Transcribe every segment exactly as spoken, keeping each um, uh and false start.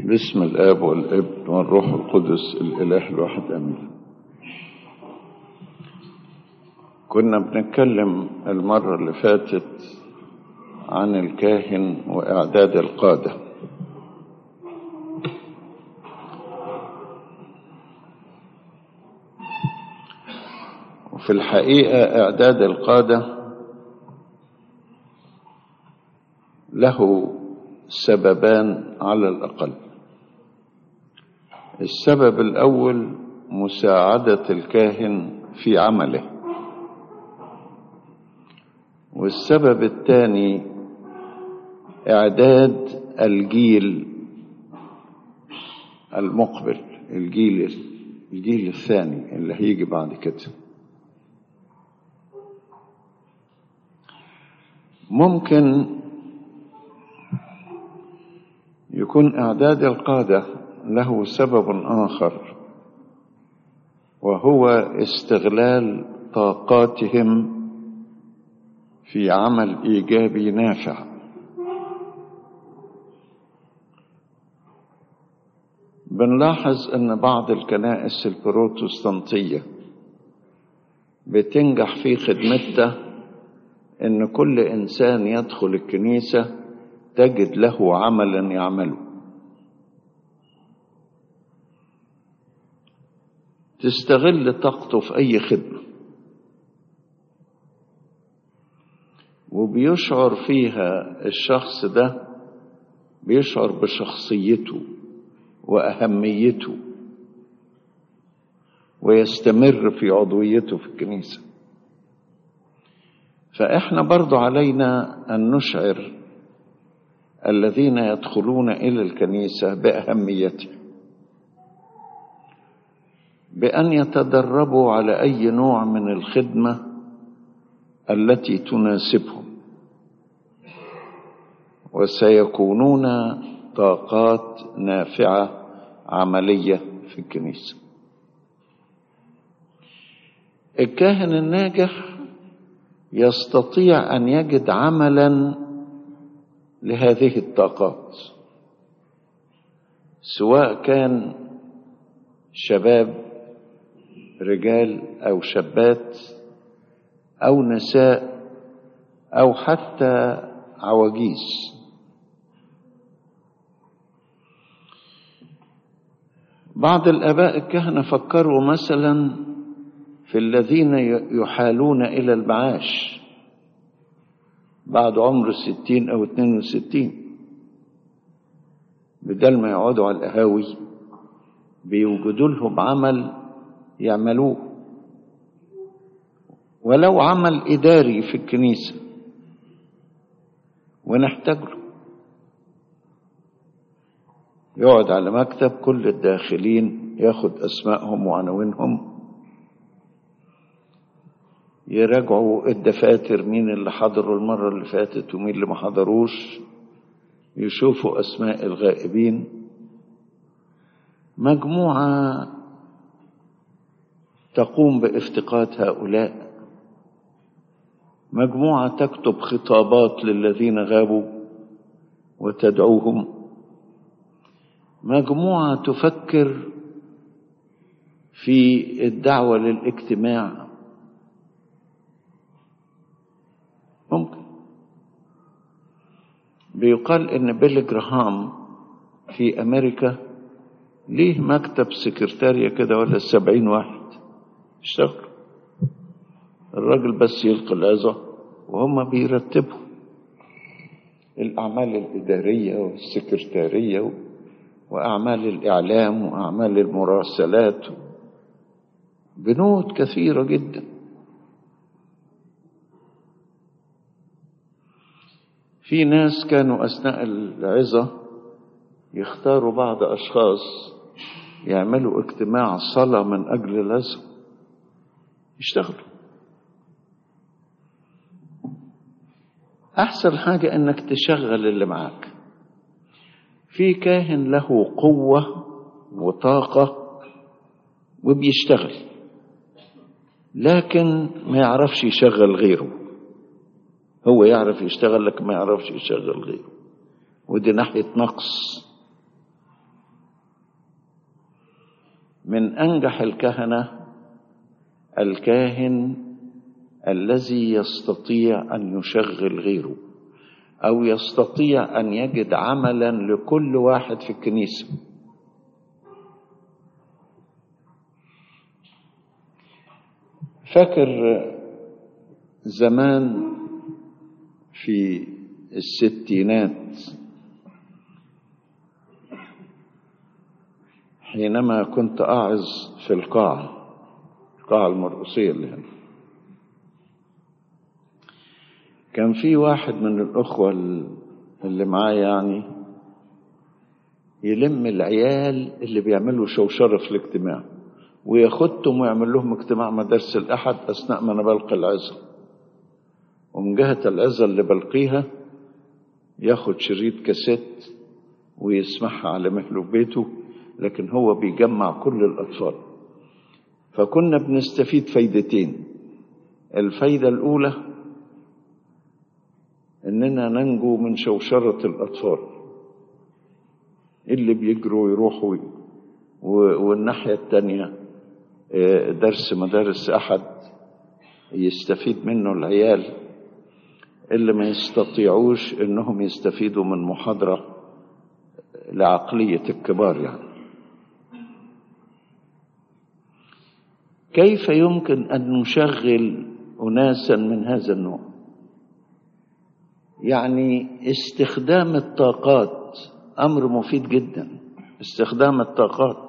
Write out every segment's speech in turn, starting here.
باسم الآب والابن والروح القدس الإله الواحد آمين. كنا بنتكلم المرة اللي فاتت عن الكاهن وإعداد القادة، وفي الحقيقة إعداد القادة له سببان على الأقل. السبب الأول مساعدة الكاهن في عمله، والسبب الثاني إعداد الجيل المقبل، الجيل الجيل الثاني اللي هيجي بعد كده. ممكن يكون إعداد القادة له سبب آخر، وهو استغلال طاقاتهم في عمل إيجابي نافع. بنلاحظ أن بعض الكنائس البروتستانتية بتنجح في خدمتها أن كل إنسان يدخل الكنيسة تجد له عملا يعمله، تستغل طاقته في أي خدمة، وبيشعر فيها الشخص ده، بيشعر بشخصيته وأهميته، ويستمر في عضويته في الكنيسة. فإحنا برضو علينا أن نشعر الذين يدخلون إلى الكنيسة بأهميته، بأن يتدربوا على أي نوع من الخدمة التي تناسبهم، وسيكونون طاقات نافعة عملية في الكنيسة. الكاهن الناجح يستطيع أن يجد عملا لهذه الطاقات، سواء كان شباب رجال أو شابات أو نساء أو حتى عواجيز. بعض الآباء الكهنة فكروا مثلا في الذين يحالون إلى المعاش بعد عمر الستين أو اتنين وستين، بدل ما يقعدوا على القهاوي بيوجدوا لهم عمل يعملوه، ولو عمل إداري في الكنيسة ونحتاج له. يقعد على مكتب كل الداخلين ياخد أسمائهم وعناوينهم، يراجعوا الدفاتر مين اللي حضروا المرة اللي فاتت ومين اللي ما حضروش، يشوفوا أسماء الغائبين. مجموعة تقوم بافتقاد هؤلاء، مجموعة تكتب خطابات للذين غابوا وتدعوهم، مجموعة تفكر في الدعوة للاجتماع. ممكن بيقال ان بيلي جراهام في امريكا ليه مكتب سكرتارية كده ولا سبعين واحد اشتغل. الراجل بس يلقي العظة وهم بيرتبوا الأعمال الإدارية والسكرتارية وأعمال الإعلام وأعمال المراسلات، بنود كثيرة جدا. في ناس كانوا أثناء العظة يختاروا بعض أشخاص يعملوا اجتماع صلاة من أجل العظة، يشتغلوا. أحسن حاجة أنك تشغل اللي معاك. في كاهن له قوة وطاقة وبيشتغل، لكن ما يعرفش يشغل غيره. هو يعرف يشتغل لك ما يعرفش يشغل غيره، ودي ناحية نقص. من أنجح الكهنة الكاهن الذي يستطيع أن يشغل غيره، أو يستطيع أن يجد عملا لكل واحد في الكنيسة. فاكر زمان في الستينات حينما كنت أعظ في القاعة القاعة المرقسية اللي هنا، كان في واحد من الأخوة اللي معايا يعني يلم العيال اللي بيعملوا شوشرة في الاجتماع وياخدهم ويعمل لهم اجتماع مدارس الأحد أثناء ما أنا بلقي العظة، ومن جهة العظة اللي بلقيها ياخد شريط كاسيت ويسمعها على مهله في بيته، لكن هو بيجمع كل الأطفال. فكنا بنستفيد فايدتين. الفايدة الأولى إننا ننجو من شوشرة الأطفال اللي بيجروا ويروحوا، والناحية التانية درس مدارس أحد يستفيد منه العيال اللي ما يستطيعوش إنهم يستفيدوا من محاضرة لعقلية الكبار. يعني كيف يمكن أن نشغل أناسا من هذا النوع؟ يعني استخدام الطاقات أمر مفيد جدا. استخدام الطاقات،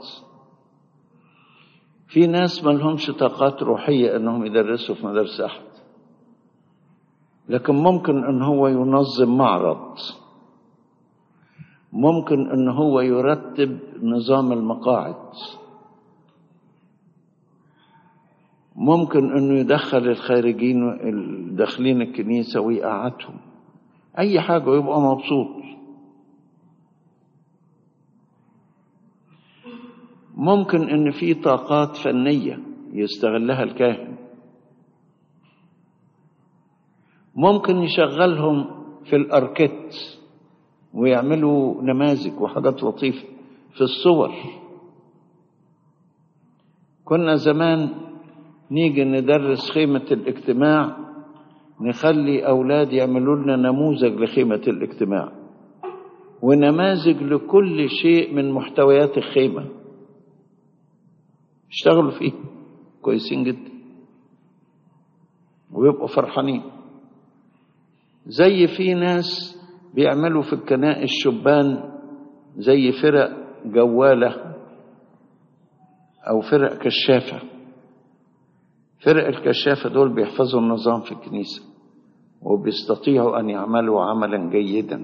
في ناس ما لهمش طاقات روحية أنهم يدرسوا في مدارس أحد، لكن ممكن أن هو ينظم معرض، ممكن أن هو يرتب نظام المقاعد، ممكن أنه يدخل الخارجين الداخلين الكنيسة ويقعدهم، أي حاجة ويبقى مبسوط. ممكن أن في طاقات فنية يستغلها الكاهن، ممكن يشغلهم في الأركيت ويعملوا نماذج وحاجات لطيفة في الصور. كنا زمان نيجي ندرس خيمة الاجتماع، نخلي أولاد يعملوا لنا نموذج لخيمة الاجتماع ونماذج لكل شيء من محتويات الخيمة، اشتغلوا فيه كويسين جدا ويبقوا فرحانين. زي في ناس بيعملوا في الكنائس شبان زي فرق جوالة أو فرق كشافة. فرق الكشافة دول بيحفظوا النظام في الكنيسة وبيستطيعوا أن يعملوا عملا جيدا.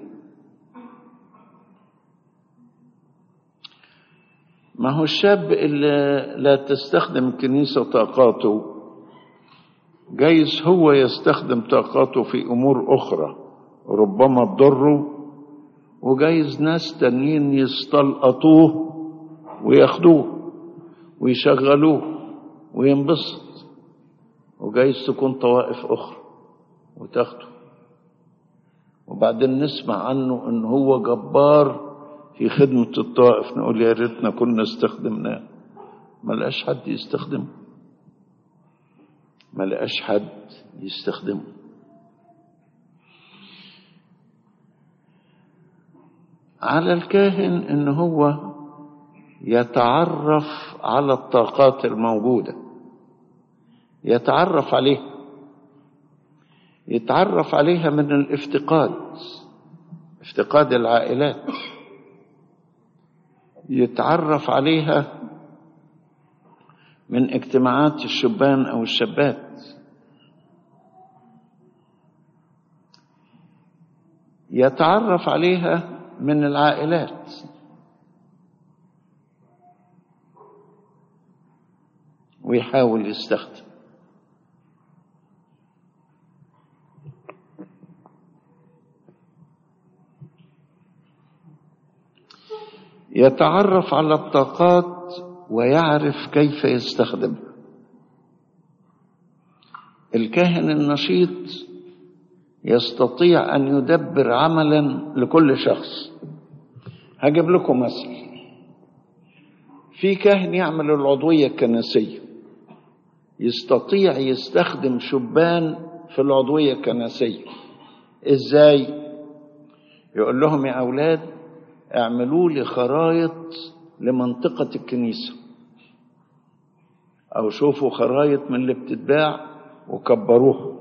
ما هو الشاب اللي لا تستخدم الكنيسة طاقاته جايز هو يستخدم طاقاته في أمور أخرى ربما تضره، وجايز ناس تانيين يستلقطوه وياخدوه ويشغلوه وينبسط، وجايز تكون طوائف أخرى وتاخده، وبعدين نسمع عنه إن هو جبار في خدمة الطائف، نقول يا ريتنا كنا استخدمناه. ما لقاش حد يستخدمه، ما لقاش حد يستخدمه. على الكاهن إن هو يتعرف على الطاقات الموجودة، يتعرف عليها يتعرف عليها من الافتقاد، افتقاد العائلات، يتعرف عليها من اجتماعات الشبان أو الشابات، يتعرف عليها من العائلات. ويحاول يستخدم. يتعرف على الطاقات ويعرف كيف يستخدمها. الكاهن النشيط يستطيع أن يدبر عملا لكل شخص. هجيب لكم مثل. في كاهن يعمل العضوية الكنسية، يستطيع يستخدم شبان في العضوية الكنسية. ازاي؟ يقول لهم يا أولاد اعملوا لي خرايط لمنطقة الكنيسة، أو شوفوا خرايط من اللي بتتباع وكبروها،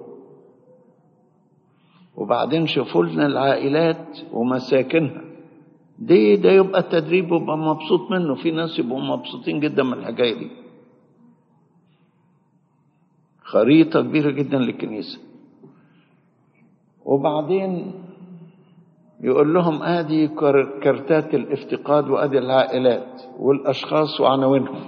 وبعدين شوفوا لنا العائلات ومساكنها. دي ده يبقى التدريب ويبقى مبسوط منه. في ناس يبقوا مبسوطين جدا من الحكاية دي. خريطة كبيرة جدا للكنيسة. وبعدين يقول لهم ادي كارتات الافتقاد وادي العائلات والاشخاص وعناوينهم.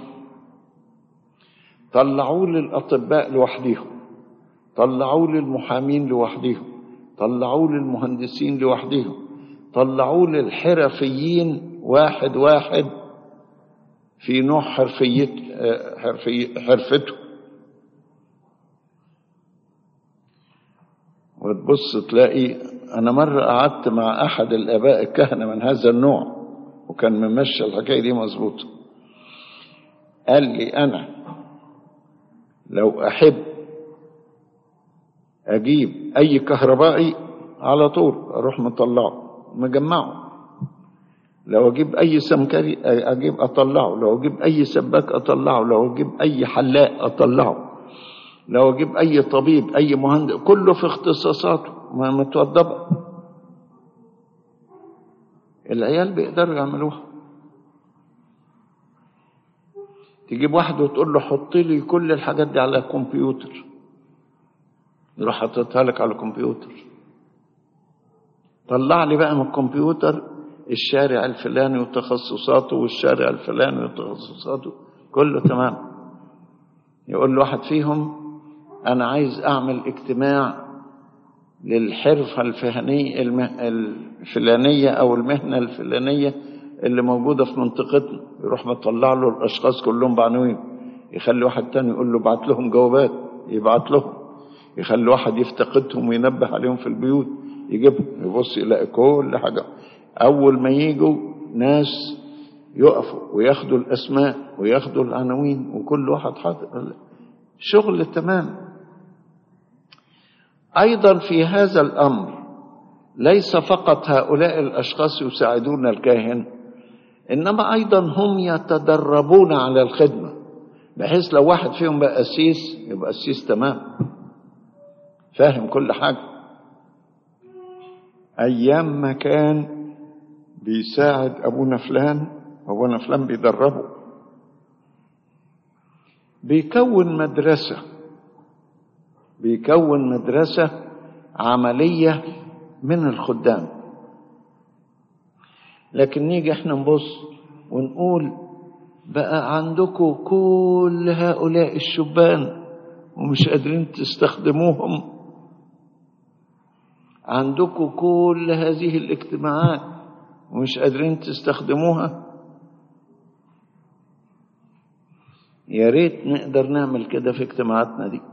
طلعوا لي الاطباء لوحديهم، طلعوا لي المحامين لوحديهم، طلعوا لي المهندسين لوحديهم، طلعوا لي الحرفيين واحد واحد في نوع حرفية حرفي حرفته. وتبص تلاقي، أنا مرة قعدت مع أحد الآباء الكهنة من هذا النوع وكان ممشى الحكاية دي مظبوطة. قال لي أنا لو أحب أجيب أي كهربائي على طول أروح مطلعه مجمعه، لو أجيب أي سمكري أجيب أطلعه، لو أجيب أي سباك أطلعه، لو أجيب أي حلاق أطلعه، لو أجيب أي طبيب أي مهندس، كله في اختصاصاته ما متوضبة. العيال بيقدروا يعملوها. تجيب واحد وتقول له حط لي كل الحاجات دي على الكمبيوتر، يروح حاططها لك على الكمبيوتر. طلع لي بقى من الكمبيوتر الشارع الفلاني وتخصصاته والشارع الفلاني وتخصصاته، كله تمام. يقول له واحد فيهم أنا عايز أعمل اجتماع للحرفة الفهنية الفلانية أو المهنة الفلانية اللي موجودة في منطقتنا، يروح مطلع له الأشخاص كلهم بعناوين. يخلي واحد تاني يقول له بعت لهم جوابات، يبعت لهم. يخلي واحد يفتقدهم وينبه عليهم في البيوت، يجيبهم. يبص يلاقي كل حاجة. أول ما يجوا ناس يقفوا وياخدوا الأسماء وياخدوا العناوين وكل واحد حاطط شغل تمام. أيضا في هذا الأمر ليس فقط هؤلاء الأشخاص يساعدون الكاهن، إنما أيضا هم يتدربون على الخدمة، بحيث لو واحد فيهم بقى قسيس يبقى قسيس تمام، فاهم كل حاجة. أيام ما كان بيساعد أبونا فلان، أبونا فلان بيدربه، بيكون مدرسة بيكون مدرسة عملية من الخدام. لكن نيجي احنا نبص ونقول بقى عندكم كل هؤلاء الشبان ومش قادرين تستخدموهم، عندكم كل هذه الاجتماعات ومش قادرين تستخدموها. يا ريت نقدر نعمل كده في اجتماعاتنا دي،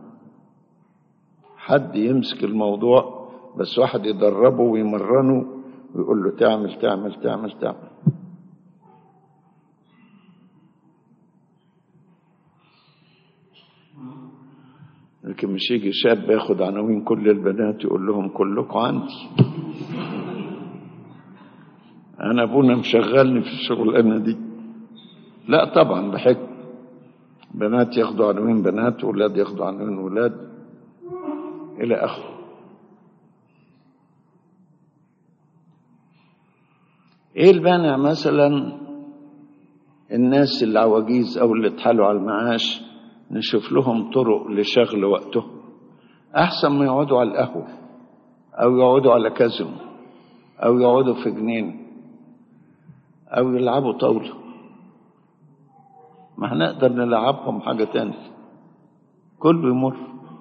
حد يمسك الموضوع بس واحد يدربه ويمرنه ويقول له تعمل تعمل تعمل تعمل. لكن مش يجي شاب ياخد عناوين كل البنات يقول لهم كلكم عندي. انا ابونا مشغلني في الشغلانه دي. لا طبعا بحكم، بنات ياخدوا عناوين بنات وولاد ياخدوا عناوين ولاد الى اخره. ايه البانع مثلا الناس العواجيز او اللي اتحالوا على المعاش نشوف لهم طرق لشغل وقتهم احسن ما يقعدوا على القهوة او يقعدوا على كازينو او يقعدوا في جنين او يلعبوا طاولة. ما هنقدر نلعبهم حاجة تانية، كله يمر.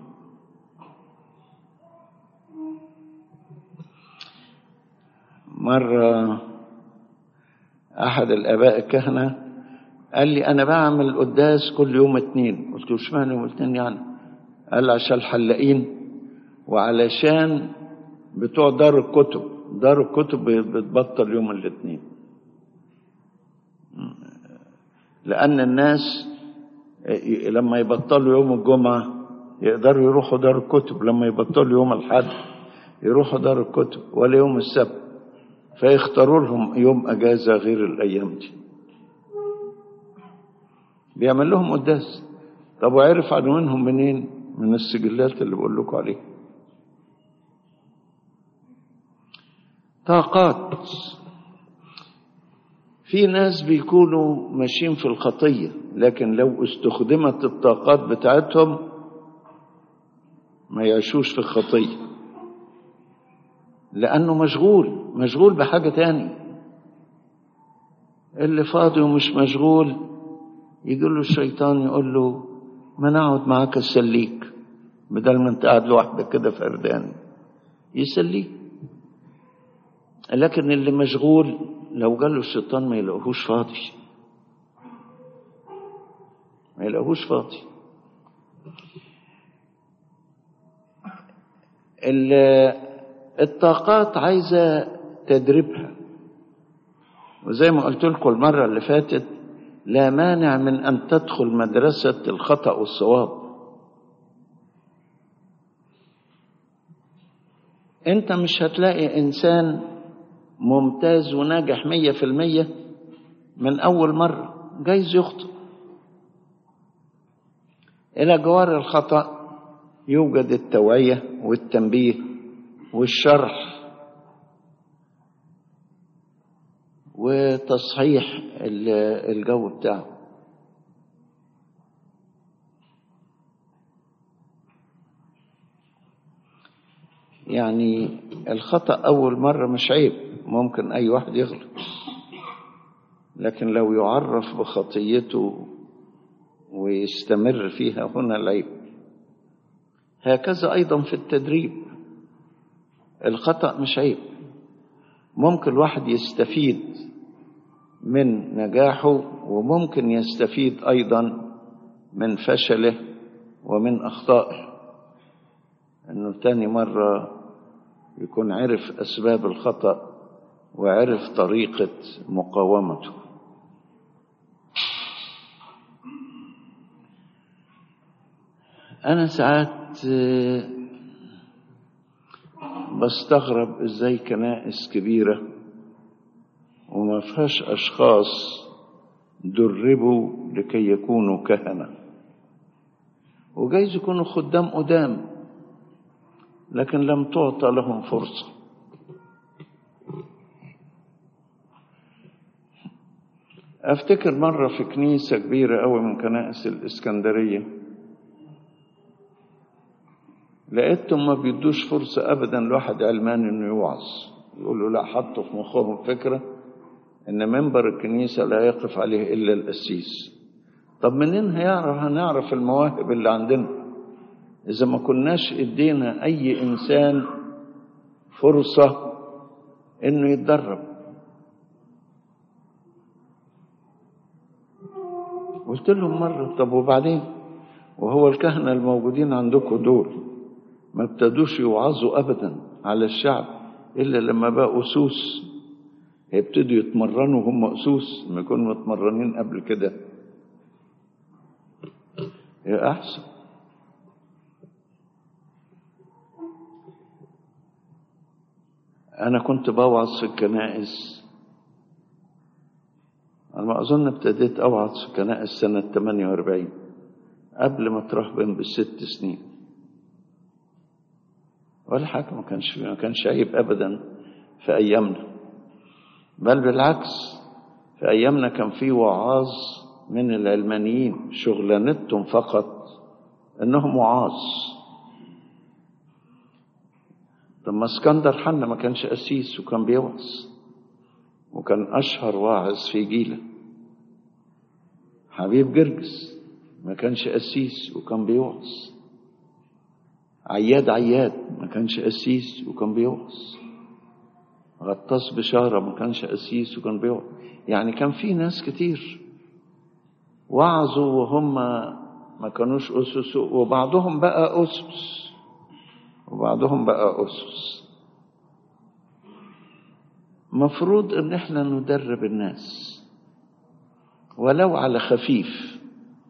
مرة احد الاباء الكهنة قال لي انا بعمل قداس كل يوم اتنين. قلت له اشمعنى يوم اتنين يعني؟ قال عشان الحلاقين وعلشان بتوع دار الكتب، دار الكتب بتبطل يوم الاثنين. لأن الناس لما يبطلوا يوم الجمعة يقدروا يروحوا دار الكتب، لما يبطلوا يوم الأحد يروحوا دار الكتب، ولا يوم السبت، فيختاروا لهم يوم أجازة غير الأيام دي. بيعمل لهم قداس. طب وعرف عنوانهم منين؟ من السجلات اللي بقول لكم عليها. طاقات. في ناس بيكونوا ماشيين في الخطية، لكن لو استخدمت الطاقات بتاعتهم ما يعيشوش في الخطية، لأنه مشغول مشغول بحاجة تاني. اللي فاضي ومش مشغول يقول له الشيطان، يقول له ما نقعد معاك اسليك بدل ما انت قاعد لوحدك كده فردان، يسليك. لكن اللي مشغول لو قال له الشيطان ما يلاقوهوش فاضي، ما يلاقوهوش فاضي. الطاقات عايزة تدريبها، وزي ما قلت لكم المرة اللي فاتت، لا مانع من أن تدخل مدرسة الخطأ والصواب. أنت مش هتلاقي إنسان ممتاز وناجح مية في المية من أول مرة، جايز يخطئ. إلى جوار الخطأ يوجد التوعية والتنبيه والشرح وتصحيح الجو بتاعه. يعني الخطأ أول مرة مش عيب، ممكن أي واحد يغلط، لكن لو يعرف بخطيته ويستمر فيها هنا العيب. هكذا أيضا في التدريب، الخطأ مش عيب، ممكن الواحد يستفيد من نجاحه، وممكن يستفيد أيضا من فشله ومن أخطائه، أنه تاني مرة يكون عرف أسباب الخطأ وعرف طريقة مقاومته. أنا ساعات بستغرب إزاي كنائس كبيرة وما فيهاش أشخاص دربوا لكي يكونوا كهنة، وجايز يكونوا خدام قدام لكن لم تعطى لهم فرصة. أفتكر مرة في كنيسة كبيرة أوي من كنائس الإسكندرية، لقيتهم ما بيدوش فرصة أبدا لواحد علماني إنه يوعظ. يقولوا لا، حطوا في مخهم فكرة إن منبر الكنيسة لا يقف عليه إلا القسيس. طب منين هيعرف هنعرف المواهب اللي عندنا إذا ما كناش إدينا أي إنسان فرصة إنه يتدرب؟ قلت لهم مرة، طب وبعدين؟ وهو الكهنة الموجودين عندكم دول ما ابتدوش يوعظوا أبدا على الشعب إلا لما بقوا أسوس، هيبتدوا يتمرنوا هم أسوس، ما يكونوا متمرنين قبل كده يا أحسن. أنا كنت بوعظ في الكنائس، على ما أظن ابتديت أوعظ في الكنائس سنة ثمانية وأربعين، قبل ما ترهبن بست سنين، ولا حاجة. ما كانش ما كانش عيب أبدا في أيامنا، بل بالعكس، في أيامنا كان في وعاظ من العلمانيين شغلانتهم فقط إنهم وعاظ. طب ما اسكندر حنا ما كانش قسيس وكان بيوعظ، وكان أشهر واعظ في جيله. حبيب جرجس ما كانش قسيس وكان بيوعظ. عياد عياد ما كانش قسيس وكان بيوعظ. غطاس بشارة ما كانش قسيس وكان بيوعظ. يعني كان في ناس كتير وعظوا وهم ما كانوش أسس، وبعضهم بقى أسس وبعضهم بقى أسس. مفروض ان احنا ندرب الناس ولو على خفيف،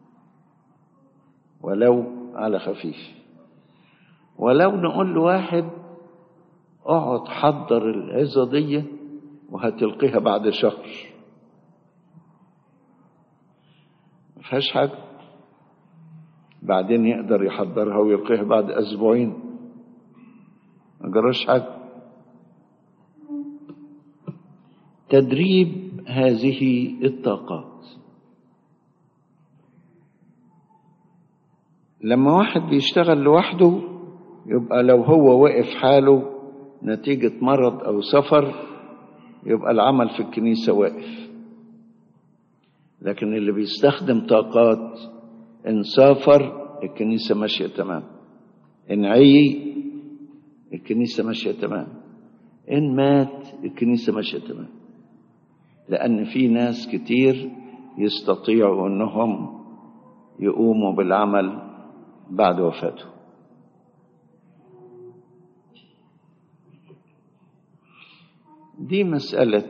ولو على خفيف. ولو نقول لواحد اقعد حضر العظة دي وهتلقيها بعد شهر، ما فيهاش حاجة، بعدين يقدر يحضرها ويلقيها بعد أسبوعين، ما جراش حاجة. تدريب هذه الطاقات. لما واحد بيشتغل لوحده يبقى لو هو وقف حاله نتيجة مرض أو سفر يبقى العمل في الكنيسة واقف. لكن اللي بيستخدم طاقات إن سافر الكنيسة ماشية تمام، إن عي الكنيسة ماشية تمام، إن مات الكنيسة ماشية تمام، لأن في ناس كتير يستطيعوا أنهم يقوموا بالعمل بعد وفاته. دي مسألة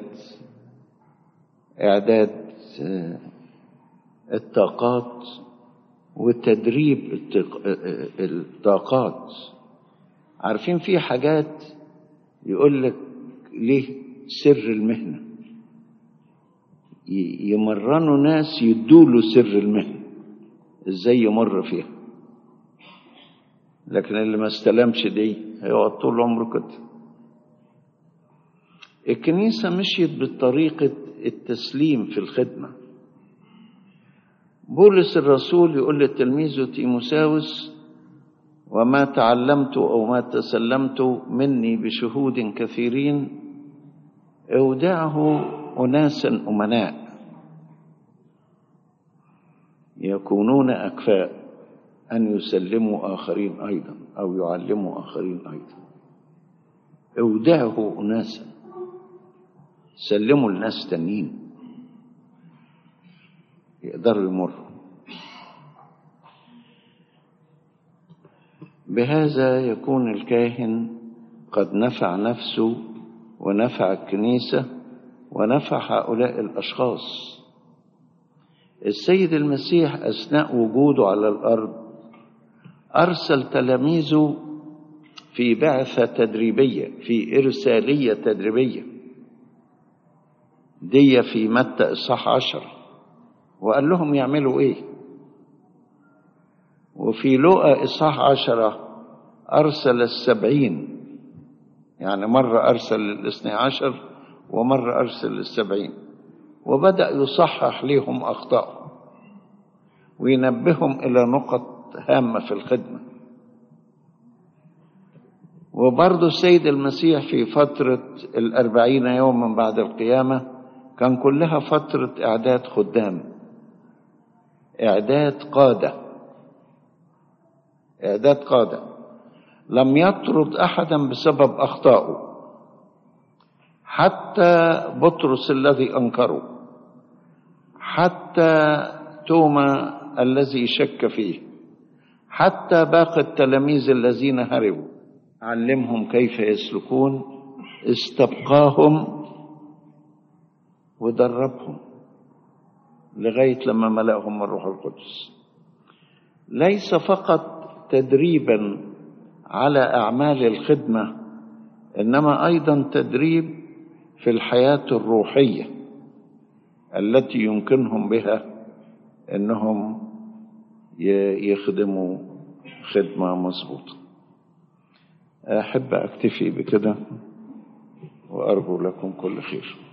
إعداد الطاقات وتدريب الطاقات. عارفين في حاجات يقول لك ليه سر المهنة، يمرنوا ناس يدوله سر المهنة ازاي يمر فيها، لكن اللي ما استلمش دي هيقعد طول عمره كده. الكنيسة مشيت بطريقة التسليم في الخدمة. بولس الرسول يقول لتلميذه تيموساوس وما تعلمت أو ما تسلمت مني بشهود كثيرين اودعه أناسا أمناء يكونون أكفاء أن يسلموا آخرين أيضا أو يعلموا آخرين أيضا. اودعه أناسا، سلموا الناس تانيين يقدروا يمروا. بهذا يكون الكاهن قد نفع نفسه ونفع الكنيسة ونفع هؤلاء الأشخاص. السيد المسيح أثناء وجوده على الأرض أرسل تلاميذه في بعثة تدريبية، في إرسالية تدريبية، دي في متى إصحاح عشر، وقال لهم يعملوا إيه. وفي لوقا إصحاح عشرة أرسل السبعين، يعني مرة أرسل الاثني عشر ومرة أرسل السبعين، وبدأ يصحح لهم أخطاءهم وينبههم إلى نقط هامة في الخدمة. وبرضو السيد المسيح في فترة الأربعين يوما بعد القيامة كان كلها فترة إعداد خدام، إعداد قادة، إعداد قادة. لم يطرد أحدا بسبب أخطائه، حتى بطرس الذي أنكره، حتى توما الذي شك فيه، حتى باقي التلاميذ الذين هربوا علمهم كيف يسلكون، استبقاهم ودربهم لغاية لما ملأهم الروح القدس. ليس فقط تدريبا على أعمال الخدمة، إنما أيضا تدريب في الحياة الروحية التي يمكنهم بها أنهم يخدموا خدمة مظبوطة. أحب أكتفي بكده وأرجو لكم كل خير.